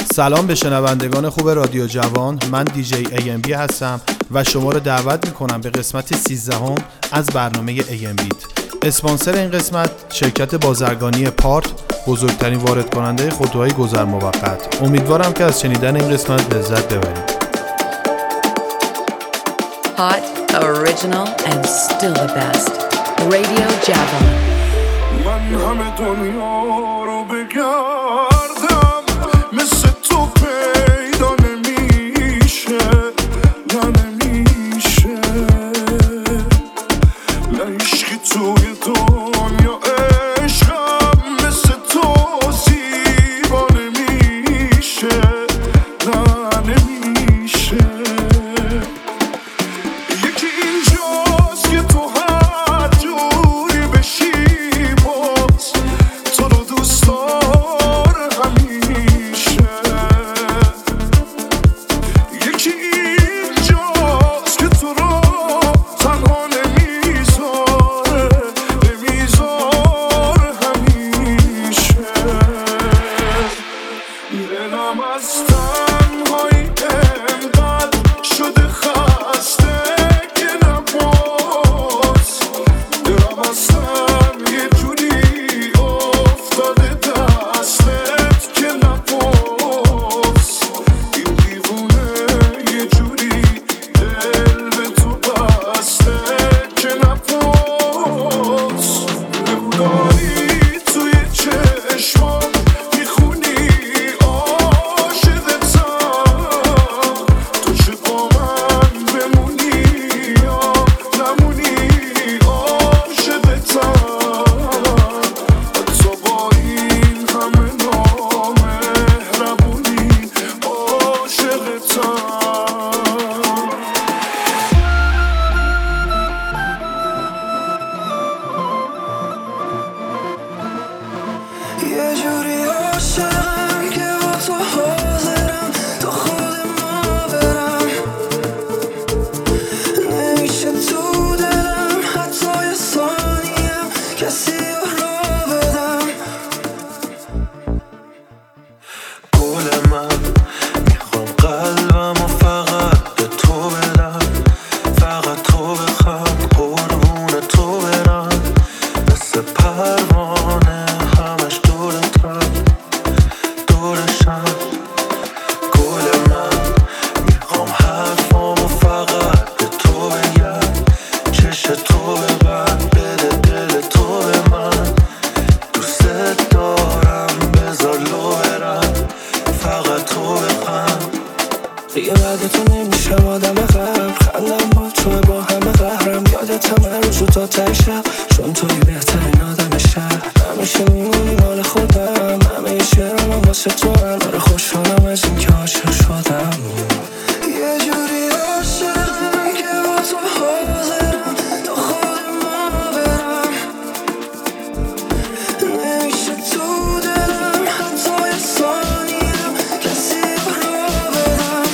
سلام به شنوندگان خوب رادیو جوان. من دیجی AMB هستم و شما رو دعوت میکنم به قسمت 13 از برنامه AMB. اسپانسر این قسمت شرکت بازرگانی پارت، بزرگترین وارد کننده خودروهای گذر موقت. امیدوارم که از شنیدن این قسمت لذت ببرید. Hot, original and still the best. Radio Javan. من همه دنیا رو بگردم مثل تو پیدا نمیشه، نه نمیشه، نه عشقی توی دنیا عشقم مثل تو زیبا نمیشه، نه نمیشه. یکی اینجاست که تو هر جوری بشی باز تو رو دوست داره همیشه. یکی اینجاست که تو رو تنها نمیذاره همیشه. دلم از تنهایی انقدر شده خسته که نباز دلم اصلا یه جوری افتاده دستت که نباز این دیوونه یه جوری دل به تو بسته که نباز نموداری توی چشمام میخونی عاشقتم تو چه با من بمونی یا نمونی عاشقتم حتی با این همه نامهربونی عاشقتم. یه جوری عاشقم که با تو حاضرم تو خود ما برم، نمیشه تو دلم حتی یه ثانیم کسی رو بدم. گل من میخوام قلبم و فقط به تو بدم، فقط تو بخواد قربون تو برم، مثل پروانه همش دورتم دورشم. گل من میخوام حرفامو فقط به تو بگم، چش تو ببند بده دل تو به من، دوست دارم بذار لو برم، فقط تو بخند. دیگه بعد تو نمیشم آدم قبل، خندم با تو با همه قهرم، یادتم هر روز تا ته شب چون توی بهترین آدم شهر. همیشه میمونی مال خودم، همه شعرم هم واسه تو هم، داره خوشحالم از این که عاشق شدم. یه جوری عاشقم که با تو حاضرم تو خود ما برم، نمیشه تو دلم حتی یه ثانیم کسی رو بدم.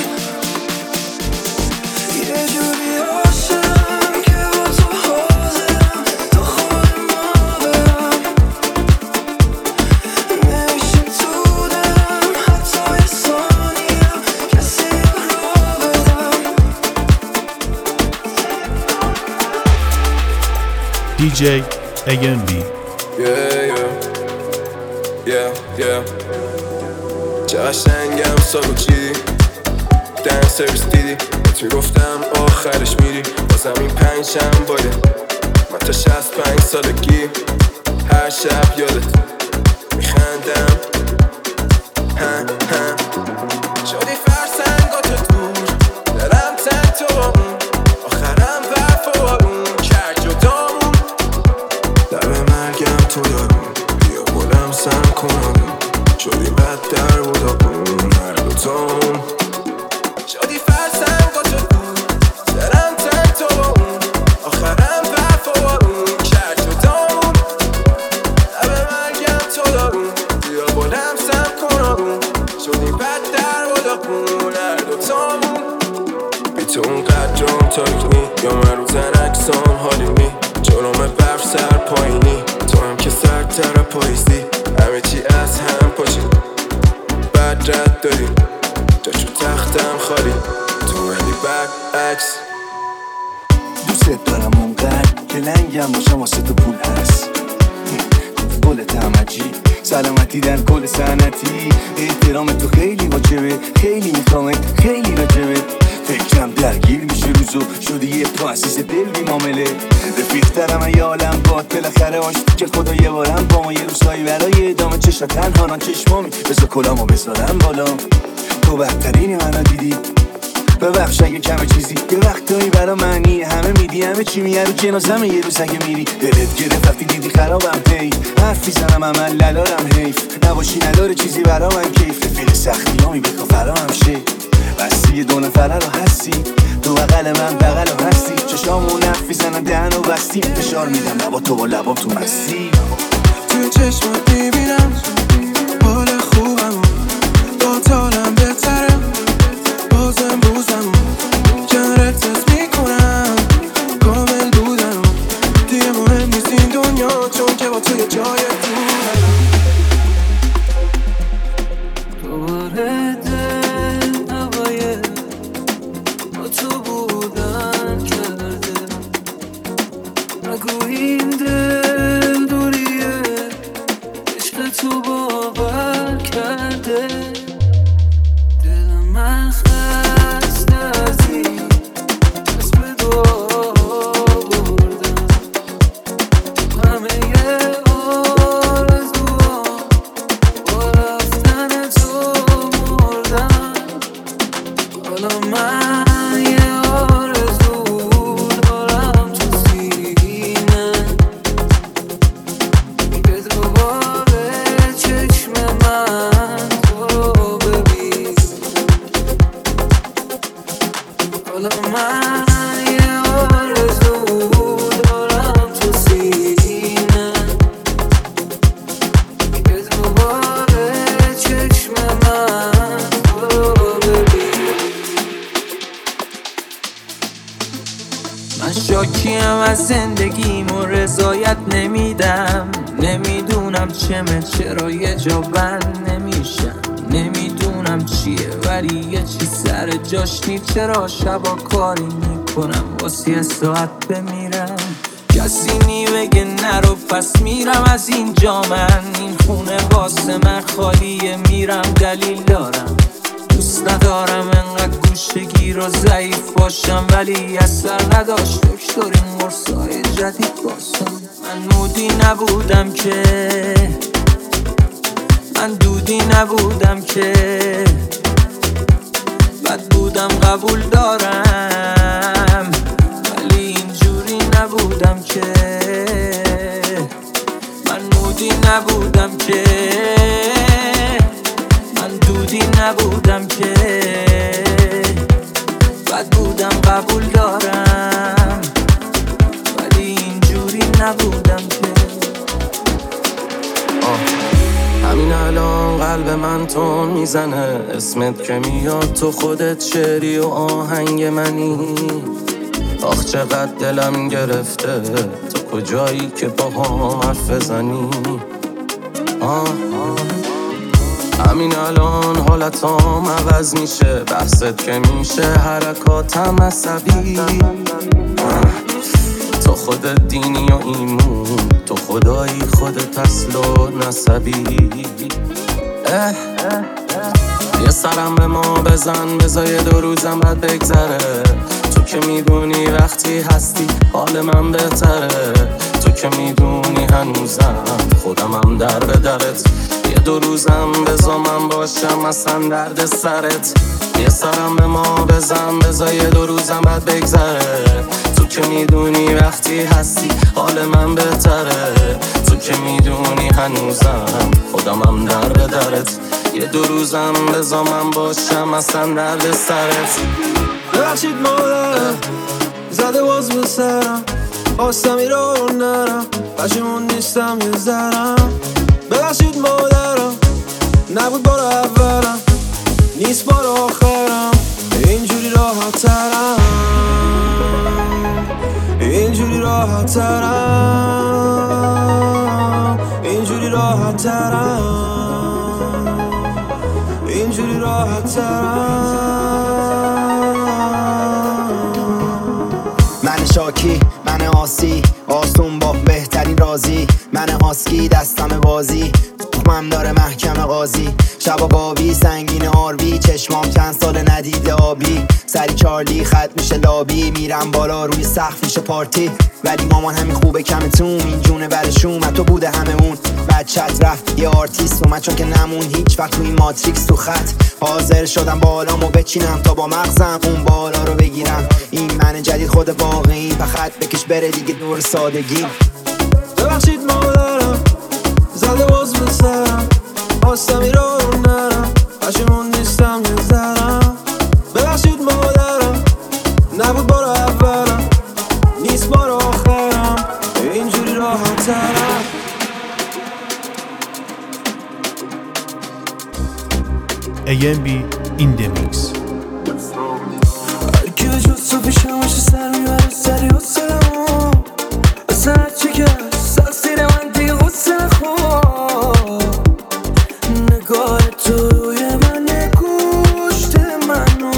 یه جوری عاشقم که با تو حاضرم تو خود ما برم، نمیشه تو دلم حتی یه ثانیم کسی رو بدم. DJ AMB. Yeah. چه قشنگم سالو چیدی دن سرویس دیدی، بهت میگفتم آخرش میری، بازم این پنجم باید من تا 65 سالگی هر شب یادت میخندم. شدی فرسنگات دور دلم تن تو با اون، آخرم وفا با اون کرد جدامون، لب مرگم تو دارون بیا بلم سم کنم، شدی بد در بودابون هر دوتامون. شدی فرسنگات دور دلم تن تو با اون، آخرم وفا با اون کرد جدامون، لب مرگم تو دارون بیا بلم سم کنم، شدی بد در بودابون هر دوتامون. بی تو اونقدر جام تاکنی یا من رو زن اکسام حالی نی، جلوم برف سر پایینی تو هم که سرتر پاییزی، همه چی از هم پاشی. قدرت داری، جاشو تختم خالی، تو ولی برعکس. دوست دارم اونقدر که لنگم باشم واسه تو پول هست. گل تمجی سلامتی در کل سنتی، احترام تو خیلی واجبه، خیلی میخوامت، خیلی راجبه. فکرم درگیر میشه روزو، شدی یه پا عزیز دل بی معامله. رفیق‌ترم یه عالم باد، بالاخره آشتی که خدا یه بارم با ما یه روزایی برای ادامه چشم تنها چشمامی. بذار کلامو بذارم بالا، تو بهترینی منو دیدی. ببخش اگه کمه چیزی، یه وقتایی برا معنی همه میدی، همه چی میگه رو جنازم یه روز اگه میری. دلت گرفت وقتی دیدی خرابم، هی حرفی زنم عمل للارم، حیف نباشی نداره چیزی برا من کیف. رفیق سختی هامی بکن فراهم شه، بستی دو نفره رو هستی، تو بغل من بغل رو هستی. چشامون حرفی زنم دهن و بستی، فشار میدم لبا تو با لبام تو مستی. توی چشمات میبینم حال خوبم، با تالم بهتره، بازم روزم کنارت تست میکنم، کامل بودم دیگه مهم نیست این دنیا، چون که با توی جای دورم. دوباره دل هوای با تو بودن کرده، نگو این دل دوریه، عشق تو باور کرده. دل من خسته از این دست به دعا بردم، همه آرزوها با رفتن تو مردم. حالا من یه آرزو دارم تو سینه، که دوباره چشم من تو رو ببین. حالا من یه آرزو دارم تو سینه، که دوباره چشم من تو رو ببین. من شاکیم از زندگیم و رضایت نمیدم، نمیدونم چرا یه جا بند نمیشم، نمیدونم چیه ولی یه چی سر جاش نی. چرا شبا کاری میکنم واسه یه ساعت بمیرم، کسی نی بگه نرو پس میرم از اینجا. من این خونه واسه من خالیه، میرم دلیل دارم، دوست ندارم انقدر گوشگیر و ضعیف باشم، ولی اثر نداشت دکتر این قرصای جدید باشم. من مودی نبودم که، من دودی نبودم که، بد بودم قبول دارم، ولی اینجوری نبودم که. من مودی نبودم که، من دودی نبودم که، بد بودم قبول دارم، ولی اینجوری نبودم که. همین الان قلب من تون میزنه، اسمت که میاد تو خودت شعری و آهنگ منی. آخ چقدر دلم گرفته، تو کجایی که با هم حرف بزنی. همین الان حالتام عوض میشه، بحثت که میشه حرکاتم عصبی. تو خودت دینی و ایمون، تو خدایی خودت اصل و نسبی. یه سرم به ما بزن، بذار دو روزم بعد بگذره. تو که میدونی وقتی هستی حال من بهتره، تو که میدونی هنوزم خودمم در به درت. یه دو روزم بذار من باشم اصلا درد سرت. یه سرم به ما بزن، بذار یه دو روزم بعد بگذره. تو که میدونی وقتی هستی حال من بهتره، تو که میدونی هنوزم خودمم در به درت. یه دو روزم بذار من باشم اصلا درد سرت. ببخشید مادرم زده باز به سرم، خواستم این رو نرم، پشیمون نیستم یه ذرم. ببخشید مادرم نبود بار اولم، نیست بار آخرم. اینجوری راحت ترم، اینجوری راحت ترم، اینجوری راحت ترم، اینجوری راحت من شاکی، من آسی، آسون با بهترین رازی، من هاسکی دستم بازی، حکمم داره محکم قاضی، شبا گاوی سنگین آروی، چشمام چند سال ندیده آبی، سری چارلی خط میشه لابی، میرم بالا روی سقف میشه پارتی، ولی مامان همین خوبه کمتون، این جونه برشون تو بوده هممون، بچت رفت یه آرتیست اومد چون که نمون هیچ وقت تو این ماتریکس تو خط، حاضر شدم بالامو بچینم تا با مغزم اون بالا رو بگیرم، این من جدید خود واقعی، فقط بکش بره دیگه دور سادگی. ببخشید مادرم زده باز به سرم، خواستم این راه رو نرم، پشیمون نیستم یه ذرم. ببخشید مادرم نبود بار اولم، نیست بار آخرم، اینجوری راحت ترم. AMB in the mix. هرکی به جز تو پیشم باشه سر میبره سری حسنمو، اصلا هرچی که ساکسیر من دیگه حسن خواه، نگاه تو روی من گوشت منو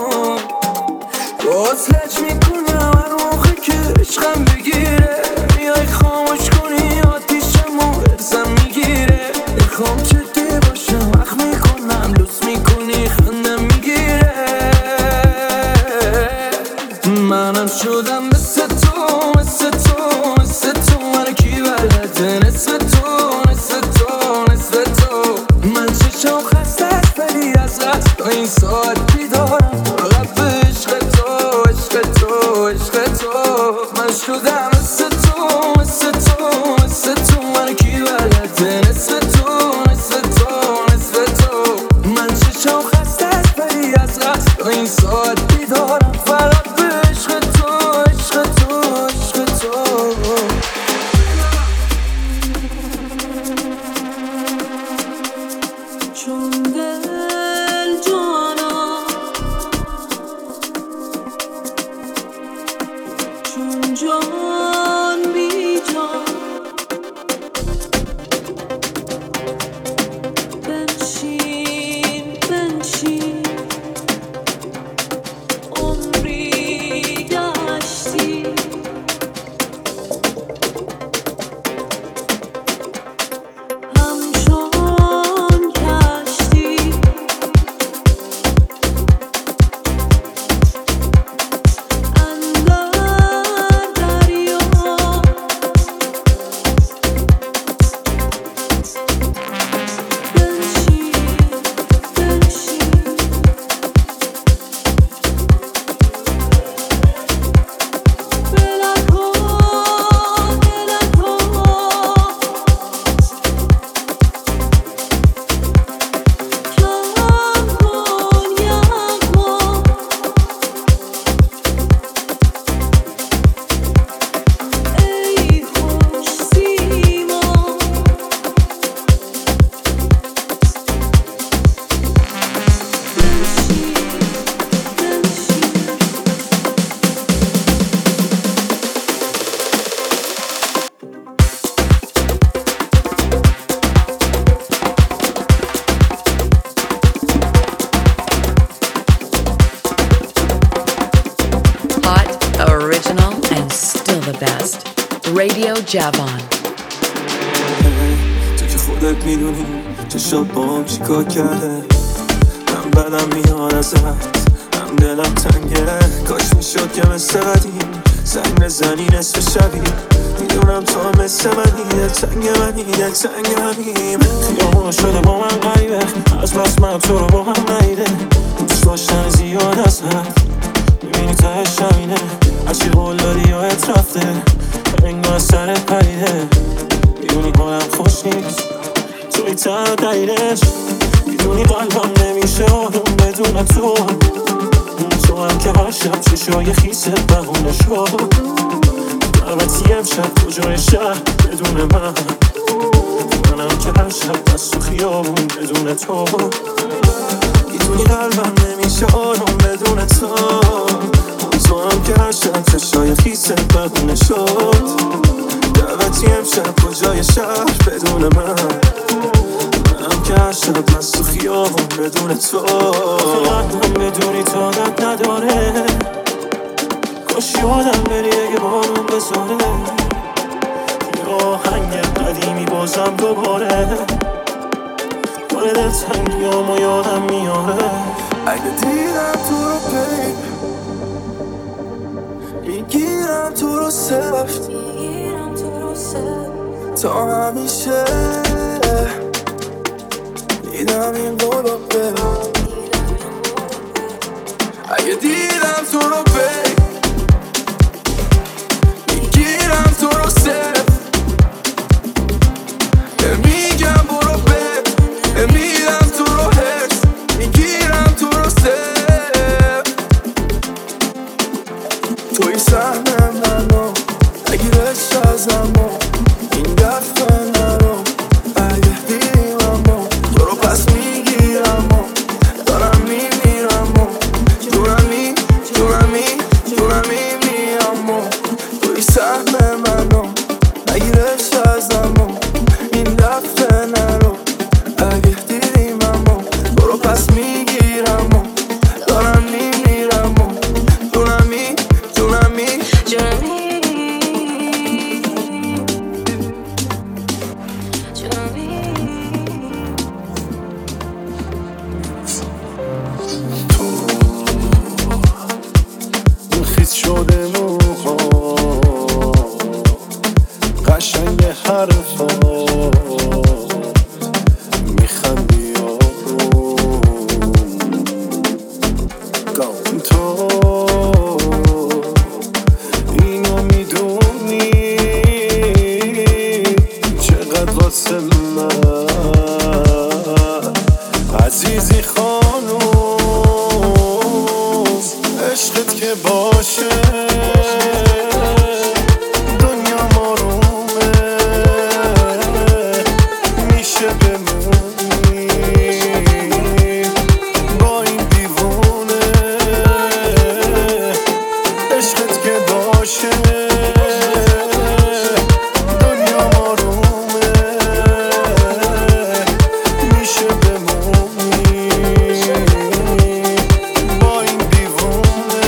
وصلت میکنم هر موقع که عشقم بگیره، میای خاموش کنی آتیشمو ارزم میگیره، میخوام جدی باشم وقت میکنم لوس میکنی خندم میگیره، منم شدم مثل تو مثل تو مثل تو، من کی بلده نصف تو نصف تو نصف تو، من چشم خسته است ولی از رست تا این ساعت بیدارم، فقط به عشق تو عشق تو عشق تو، من شدم مثل تو مثل تو مثل تو، من کی بلده نصف تو نصف تو نصف تو، من چشم خسته است ولی از رست تا این ساعت بیدارم، فقط به عشق تو عشق تو عشق تو. چون دل جانا چون جان بی جان، بنشین بنشین عمری گشتی، همچون کشتی اندر دریا، بنشین بنشین Hot, original, and still the best. Radio Javon. تو که خودت میدونی چشات با هم چیکار کرده، هم بدم میاد ازت هم دلم تنگه، کاش میشد که مثل قدیم زنگ بزنی نصف شبی، میدونم تو هم مثل منی دلتنگ منی دلتنگ منیم، خیابون شده با من غریبه، از بس من تو رو با هم نیده، دوست داشتن زیاد ازت میبینی تهش همینه، هرچی قول دادی یا رفته انگار سرت پریده، میدونی حالم خوش نیست توی تنها دلیلش، میدونی قلبم نمیشه آروم بدون تو، تو هم که هر شب چشای خیست بهونه شد، دعوتی امشب کجای شهر بدون منم که هر شب دست تو خیابون بدون تو، میدونی قلبم نمیشه آروم بدون تو هم که هر شب چشای خیست بهونه شد، دعوتی امشب کجای شهر بدون منم که هر شب دست تو خیابون بدون بدون تو قلبم بدونی طاقت نداره کاش یادم بری اگه بارون بزاره یا آهنگ قدیمی بازم دوباره باره دلتنگیامو یادم میاره اگه دیدم تو رو بی میگیرم تو رو سفت تا همیشه دیدم این قولو بی اگه دیدم تو رو بی میگیرم تو رو سفت میگم برو بد میدم تو رو حرس میگیرم تو رو سفت توی سهم منو نگیرش ازمو این دفعه نرو اگه دیممو تو رو پس میگیرم دارم میمیرم جونمی میمیرم توی سهم منو نگیرش ازمو این دفعه نرو اگه دیدیممو تو رو پس میگیرم دارم میمیرم جونمی خیس شده موها قشنگ حرفا میخندی آروم تو اینو میدونی چقدر واسه من عزیزی خانوم عشقت که باشه دنیا مارومه میشه بمونی با این دیوونه عشقت که باشه دنیا مارومه میشه بمونی با این دیوونه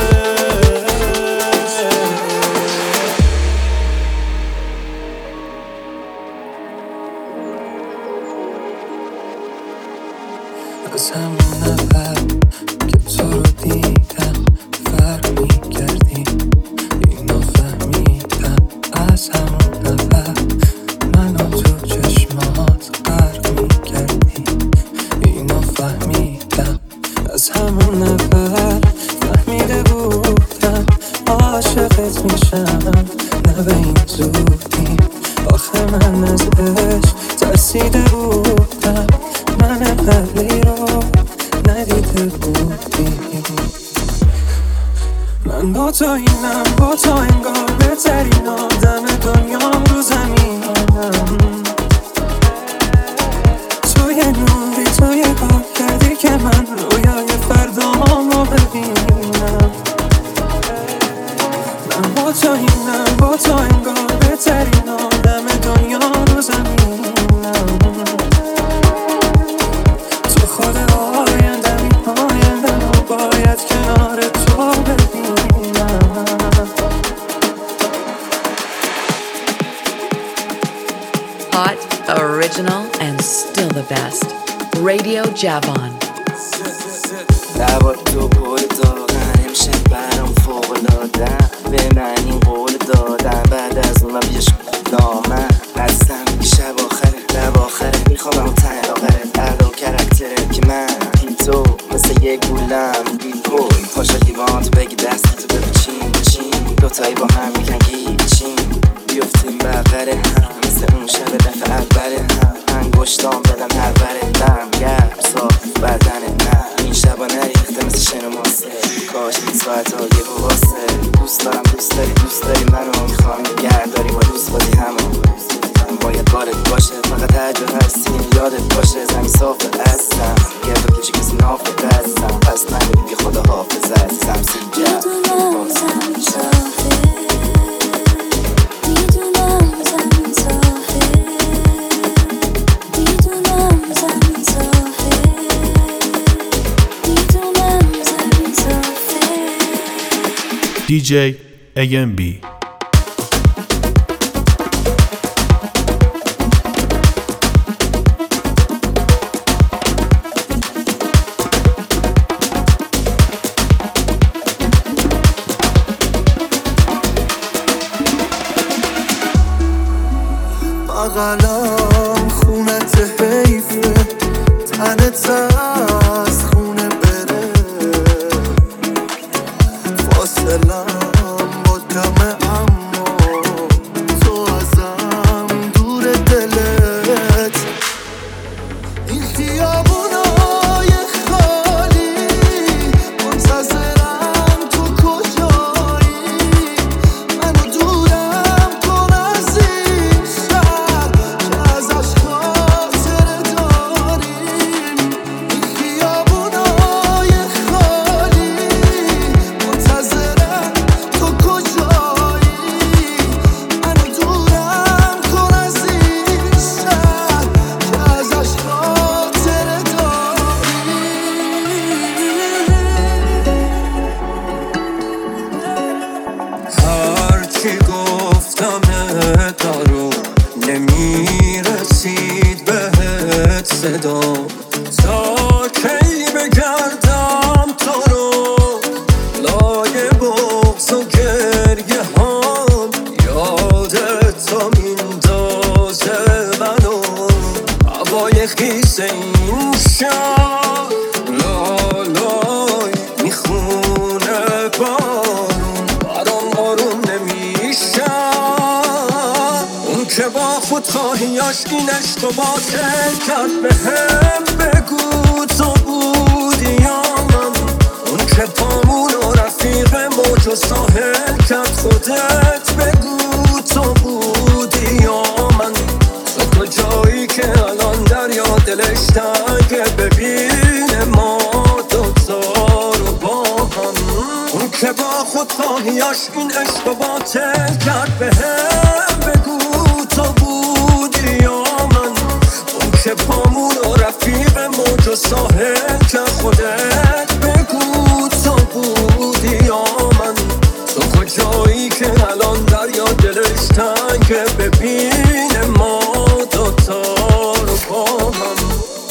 از همون اول که تو رو دیدم فرق میکردی اینو فهمیدم از همون اول منو تو چشمات غرق میکردی اینو فهمیدم از همون اول فهمیده بودم عاشقت میشم نه به این زودی آخه من از عشق ترسیده بودم من قبلی رو ندیده بودی من با تو اینم با تو انگار بهترین آدم دنیام رو زمینم توی نوری توی کار کردی که من رویای فردام رو ببینم من با تو اینم با تو انگار بهترین آدم دنیام رو زمینم تو خود آیندم رو باید کنار تو ببینم Hot, original, and still the best. Radio Javon. لبات تو قول دادن امشب برام فوق‌العاده‌ام به من این قول دادن بعد از اونم بیاش دامن هستم شب آخره لب آخره میخوام ته آخرت ادا و کرکترت که من بی تو مثل یک گولم بی پول پاشا لیوانت بگی دستی تو بگو چین دوتایی با هم میگن گیچین بیفتیم بغره هم مثل اون شب دفعه اوله هم انگشتام بدم پروره دم گرم صاف بدنت نه این شبا نریخته مثل شن و ماسه کاش این ساعت ها یه واسه دوست دارم دوست داری منو میخوام گرداری با دوست بازی همون باید بارت باشه فقط هرجا هستی یادت باشه زمین صافه هستم گرد و پیچی کسی نافه هستم پس نمیدی خدا حافظه عزیزم سیگه DJ AMB. بغلم خونت حیفه تنت از خونه بره فاصلم با کمه اما تو ازم دور دلت این خیابونای خالی منتظرم تو کجایی منو دورم کن از این شهر که ازش خاطره داریم این خیابونای خالی منتظرم تو کجایی منو دورم کن از این شهر که ازش خاطره داریم هرچی گفتم دارو نمیرسید بهت صدا تا کی بگردم تو رو لای بغض و گریه هم یادت میندازه منو هوای خیس این شهر لالای میخونه بارون برام آروم نمیشم اون که با خودخواهیاش این عشق و باطل کرد بهم بگو تو بودی یا من اون که پامون و رفیق موج و ساحل کرد خودت بگو تو بودی یا من تو کجایی که الان دریا دلش تنگه ببینه ما دوتا رو با هم اون که با خودخواهیاش این عشق و باطل کرد بهم بگو تو بودی یا من اون که پامون و رفیق موج و ساحل کرد خودت بگو تو بودی یا من تو کجایی که الان دریا دلش تنگه ببینه ما دوتا رو با هم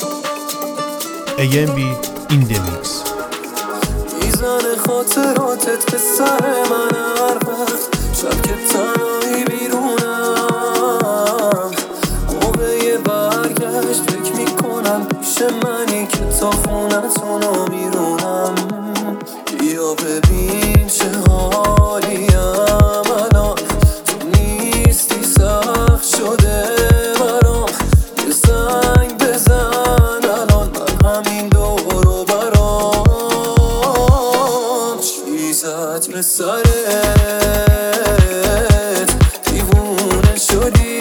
AMB in the mix. میزنه خاطراتت به سر من هر وقت شب که تنهایی بیرونم موقع برگشت فکر میکنم پیش منی که تا خونتونو میرونم بیا ببین چه حالیم الان تو نیستی سخت شده برام یه زنگ بزن الان من همین دور و برام چیزت به سرت دیوونه شدی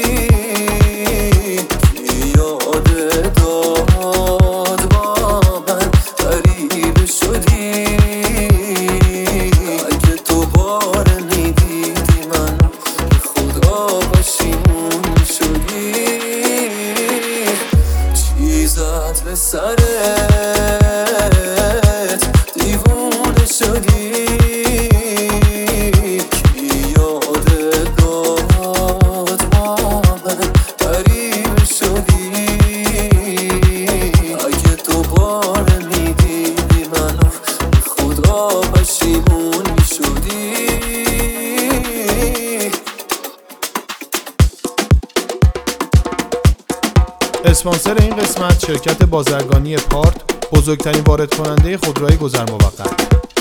که یادت داد با من غریبه شدی اگه دوباره میدیدی من به خدا پشیمون شدی چیزت به سرت دیوونه شدی که یادت داد با من غریبه شدی اگه دوباره میدیدی منو به خدا پشیمون میشدی اسپانسر این قسمت شرکت بازرگانی پارت، بزرگترین وارد کننده خودروهای گذر موقت.